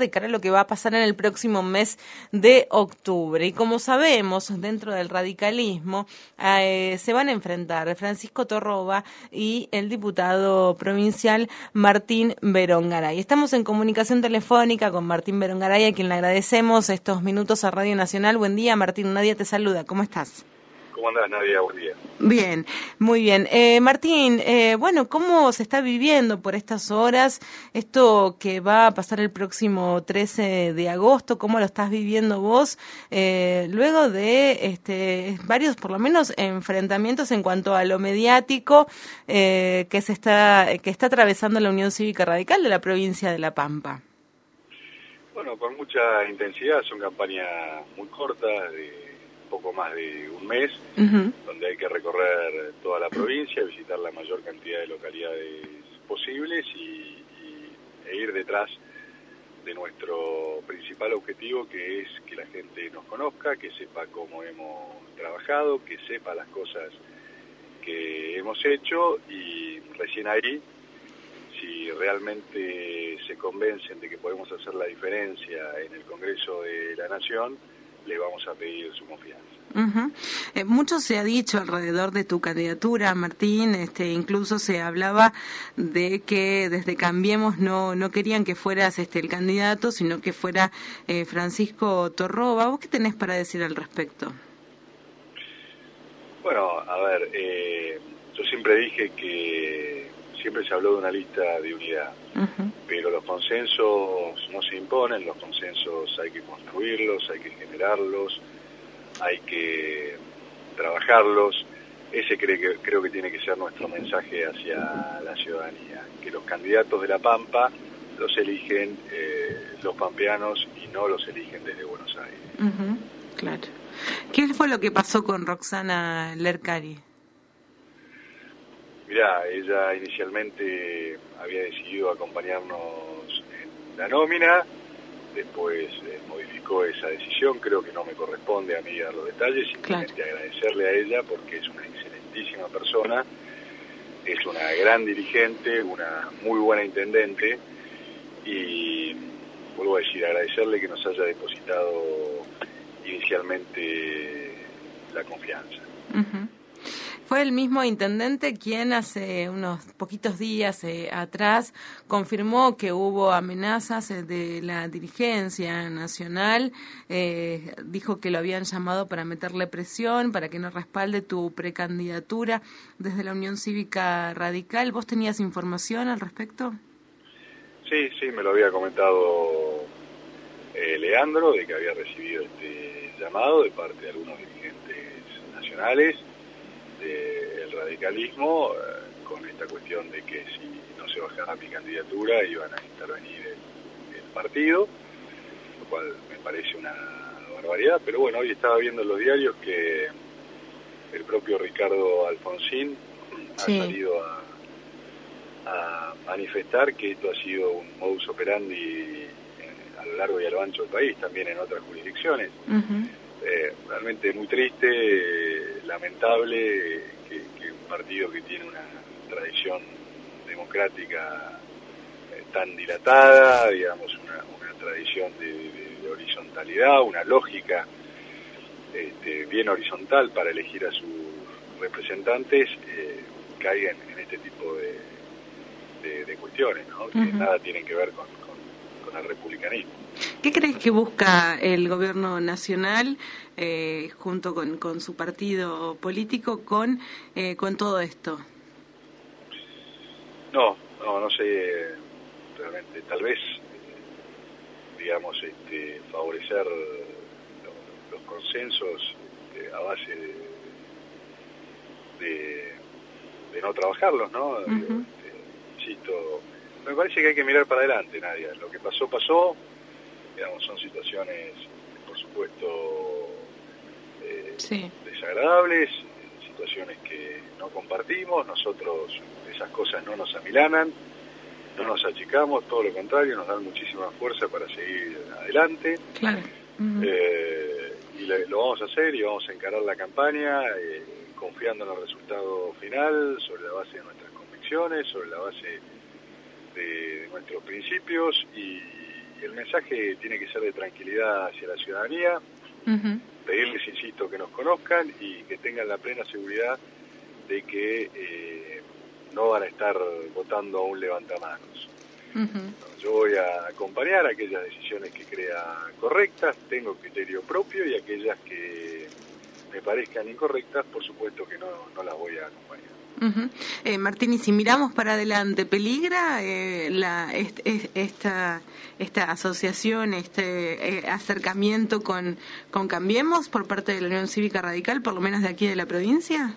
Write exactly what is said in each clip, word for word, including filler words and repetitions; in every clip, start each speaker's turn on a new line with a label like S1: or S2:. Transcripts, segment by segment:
S1: de cara a lo que va a pasar en el próximo mes de octubre. Y como sabemos, dentro del radicalismo eh, se van a enfrentar Francisco Torroba y el diputado provincial Martín Berongaray. Estamos en comunicación telefónica con Martín Berongaray, a quien le agradecemos estos minutos a Radio Nacional. Buen día, Martín. Nadia te saluda. ¿Cómo estás?
S2: ¿Cómo andás, Nadia? Buen día.
S1: Bien, muy bien. Eh, Martín, eh, bueno, ¿cómo se está viviendo por estas horas esto que va a pasar el próximo trece de agosto? ¿Cómo lo estás viviendo vos? Eh, luego de este, varios, por lo menos, enfrentamientos en cuanto a lo mediático eh, que se está, que está atravesando la Unión Cívica Radical de la provincia de La Pampa.
S2: Bueno, con mucha intensidad, son campañas muy cortas, de poco más de un mes, uh-huh. donde hay que recorrer toda la provincia, visitar la mayor cantidad de localidades posibles y, y, e ir detrás de nuestro principal objetivo, que es que la gente nos conozca, que sepa cómo hemos trabajado, que sepa las cosas que hemos hecho, y recién ahí, si realmente se convencen de que podemos hacer la diferencia en el Congreso de la Nación, le vamos a pedir su confianza.
S1: Uh-huh. Eh, mucho se ha dicho alrededor de tu candidatura, Martín, este, incluso se hablaba de que desde Cambiemos no no querían que fueras este el candidato, sino que fuera eh, Francisco Torroba. ¿Vos qué tenés para decir al respecto?
S2: Bueno, a ver, eh, yo siempre dije que siempre se habló de una lista de unidad, uh-huh. pero los consensos no se imponen, los consensos hay que construirlos, hay que generarlos, hay que trabajarlos. Ese cree que, creo que tiene que ser nuestro mensaje hacia la ciudadanía, que los candidatos de La Pampa los eligen eh, los pampeanos y no los eligen desde Buenos Aires.
S1: Uh-huh. Claro. ¿Qué fue lo que pasó con Roxana Lercari?
S2: Mirá, ella inicialmente había decidido acompañarnos en la nómina, después eh, modificó esa decisión, creo que no me corresponde a mí dar los detalles, simplemente claro. agradecerle a ella porque es una excelentísima persona, es una gran dirigente, una muy buena intendente, y vuelvo a decir, agradecerle que nos haya depositado inicialmente la confianza.
S1: Uh-huh. Fue el mismo intendente quien hace unos poquitos días eh, atrás confirmó que hubo amenazas eh, de la dirigencia nacional, eh, dijo que lo habían llamado para meterle presión, para que no respalde tu precandidatura desde la Unión Cívica Radical. ¿Vos tenías información al respecto?
S2: Sí, sí, me lo había comentado eh, Leandro, de que había recibido este llamado de parte de algunos dirigentes nacionales del radicalismo, eh, con esta cuestión de que si no se bajaba mi candidatura iban a intervenir el, el partido, lo cual me parece una barbaridad, pero bueno, hoy estaba viendo en los diarios que el propio Ricardo Alfonsín sí. ha salido a, a manifestar que esto ha sido un modus operandi eh, a lo largo y a lo ancho del país, también en otras jurisdicciones. Uh-huh. Eh, realmente muy triste, eh, lamentable que, que un partido que tiene una tradición democrática eh, tan dilatada, digamos, una, una tradición de, de, de horizontalidad, una lógica este, bien horizontal para elegir a sus representantes, eh, caigan en este tipo de, de, de cuestiones, ¿no? Que uh-huh. nada tienen que ver con, con, con el republicanismo.
S1: ¿Qué crees que busca el gobierno nacional eh, junto con, con su partido político con eh, con todo esto?
S2: No, no, no sé realmente. Tal vez, digamos, este, favorecer los, los consensos este, a base de, de, de no trabajarlos, ¿no? Uh-huh. Este, insisto, me parece que hay que mirar para adelante, Nadia. Lo que pasó, pasó. Digamos, son situaciones, por supuesto, eh, sí. desagradables, situaciones que no compartimos, nosotros esas cosas no nos amilanan, no nos achicamos, todo lo contrario, nos dan muchísima fuerza para seguir adelante.
S1: Claro. Uh-huh.
S2: eh, y lo, lo vamos a hacer y vamos a encarar la campaña eh, confiando en el resultado final, sobre la base de nuestras convicciones, sobre la base de, de nuestros principios y el mensaje tiene que ser de tranquilidad hacia la ciudadanía, uh-huh. pedirles, insisto, que nos conozcan y que tengan la plena seguridad de que eh, no van a estar votando a un levantamanos. Uh-huh. Yo voy a acompañar aquellas decisiones que crea correctas, tengo criterio propio, y aquellas que me parezcan incorrectas, por supuesto que no, no las voy a acompañar.
S1: Uh-huh. eh, Martín, y si miramos para adelante, ¿peligra eh, la, este, esta, esta asociación, este eh, acercamiento con, con Cambiemos por parte de la Unión Cívica Radical, por lo menos de aquí de la provincia?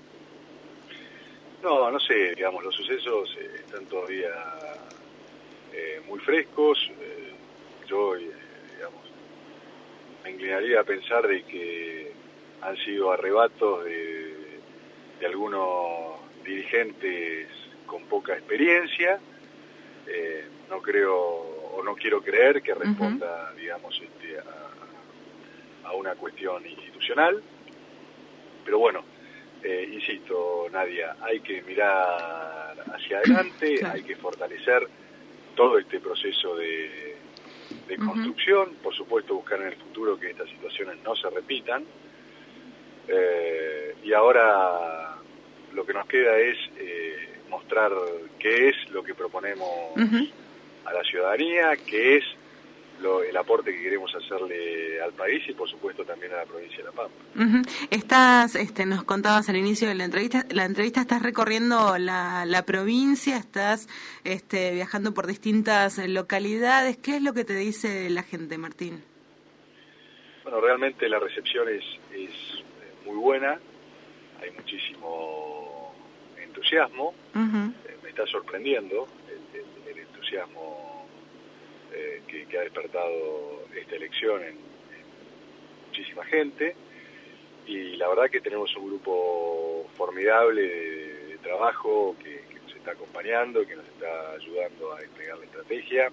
S2: No, no sé, digamos, los sucesos eh, están todavía eh, muy frescos. Eh, yo, eh, digamos, me inclinaría a pensar de que han sido arrebatos de de algunos dirigentes con poca experiencia. Eh, no creo o no quiero creer que responda, uh-huh. digamos, este, a, a una cuestión institucional, pero bueno, eh, insisto, Nadia, hay que mirar hacia adelante, claro. hay que fortalecer todo este proceso de, de uh-huh. construcción, por supuesto buscar en el futuro que estas situaciones no se repitan. Eh, y ahora lo que nos queda es eh, mostrar qué es lo que proponemos uh-huh. a la ciudadanía, qué es lo, el aporte que queremos hacerle al país y por supuesto también a la provincia de La Pampa.
S1: Uh-huh. Estás, este, nos contabas al inicio de la entrevista, la entrevista estás recorriendo la, la provincia, estás este, viajando por distintas localidades. ¿Qué es lo que te dice la gente, Martín?
S2: Bueno, realmente la recepción es, es muy buena, hay muchísimo entusiasmo, uh-huh. eh, me está sorprendiendo el, el, el entusiasmo eh, que, que ha despertado esta elección en, en muchísima gente, y la verdad que tenemos un grupo formidable de, de trabajo que, que nos está acompañando, que nos está ayudando a desplegar la estrategia.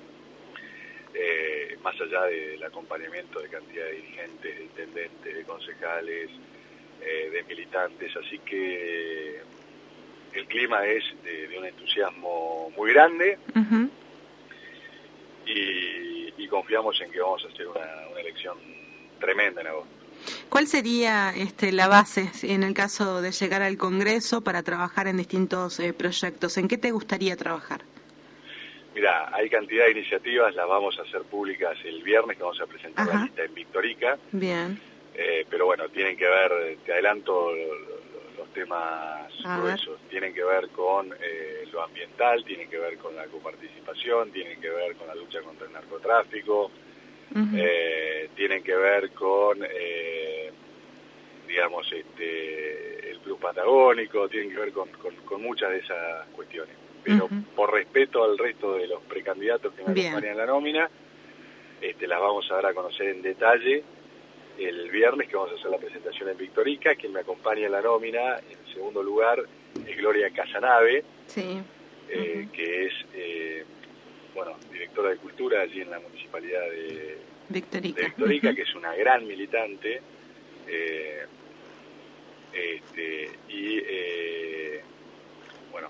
S2: Eh, más allá del acompañamiento de cantidad de dirigentes, de intendentes, de concejales, eh, de militantes, así que el clima es de, de un entusiasmo muy grande uh-huh. y, y confiamos en que vamos a hacer una, una elección tremenda en agosto.
S1: ¿Cuál sería este, la base en el caso de llegar al Congreso para trabajar en distintos eh, proyectos? ¿En qué te gustaría trabajar?
S2: Mirá, hay cantidad de iniciativas, las vamos a hacer públicas el viernes, que vamos a presentar Ajá. la lista en Victorica.
S1: Bien.
S2: Eh, pero bueno, tienen que ver, te adelanto los temas a gruesos, ver. tienen que ver con eh, lo ambiental, tienen que ver con la coparticipación, tienen que ver con la lucha contra el narcotráfico, uh-huh. eh, tienen que ver con, eh, digamos, este, el plus patagónico, tienen que ver con, con, con muchas de esas cuestiones. Pero uh-huh. por respeto al resto de los precandidatos que me Bien. acompañan en la nómina, este, las vamos a dar a conocer en detalle el viernes, que vamos a hacer la presentación en Victorica. Quien me acompaña en la nómina, en segundo lugar, es Gloria Casanave,
S1: sí.
S2: eh, uh-huh. que es, eh, bueno, directora de Cultura allí en la Municipalidad de Victorica, de Victorica uh-huh. que es una gran militante, eh, este, y, eh, bueno,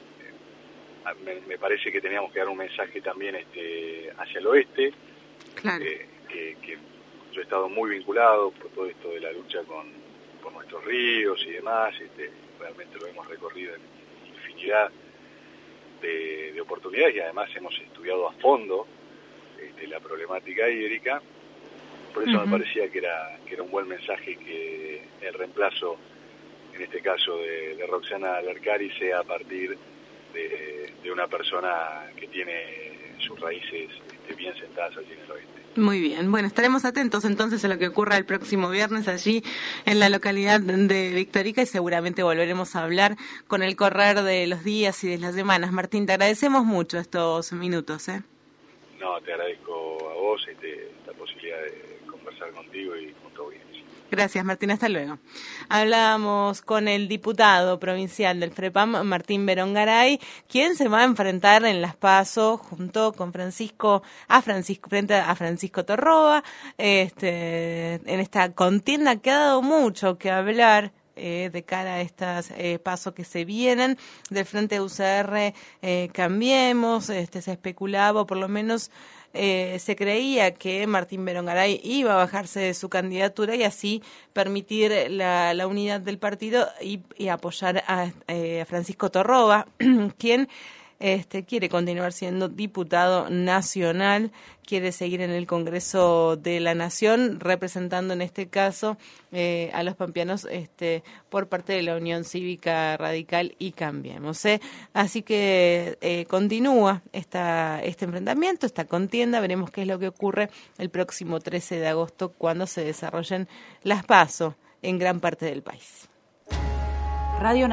S2: Me, me parece que teníamos que dar un mensaje también este, hacia el oeste,
S1: claro.
S2: eh, que, que yo he estado muy vinculado por todo esto de la lucha con, con nuestros ríos y demás, este, realmente lo hemos recorrido en infinidad de, de oportunidades y además hemos estudiado a fondo este, la problemática hídrica, por eso uh-huh. me parecía que era, que era un buen mensaje que el reemplazo, en este caso de, de Roxana Lercari, sea a partir De, de una persona que tiene sus raíces este, bien sentadas allí en el oeste.
S1: Muy bien, bueno, estaremos atentos entonces a lo que ocurra el próximo viernes allí en la localidad de Victorica y seguramente volveremos a hablar con el correr de los días y de las semanas. Martín, te agradecemos mucho estos minutos. ¿eh?
S2: No, te agradezco a vos este, la posibilidad de conversar contigo y con tu audiencia.
S1: Gracias, Martín. Hasta luego. Hablábamos con el diputado provincial del FREPAM, Martín Berongaray, quien se va a enfrentar en Las PASO junto con Francisco, a Francisco, frente a Francisco Torroba, este, en esta contienda que ha dado mucho que hablar. Eh, de cara a estas eh, pasos que se vienen del Frente U C R, eh, Cambiemos, este, se especulaba, o por lo menos eh, se creía que Martín Berongaray iba a bajarse de su candidatura y así permitir la, la unidad del partido y, y apoyar a, eh, a Francisco Torroba, quien Este, quiere continuar siendo diputado nacional, quiere seguir en el Congreso de la Nación, representando en este caso eh, a los pampeanos este, por parte de la Unión Cívica Radical y Cambiemos. ¿eh? Así que eh, continúa esta, este enfrentamiento, esta contienda, veremos qué es lo que ocurre el próximo trece de agosto cuando se desarrollen las PASO en gran parte del país.
S3: Radio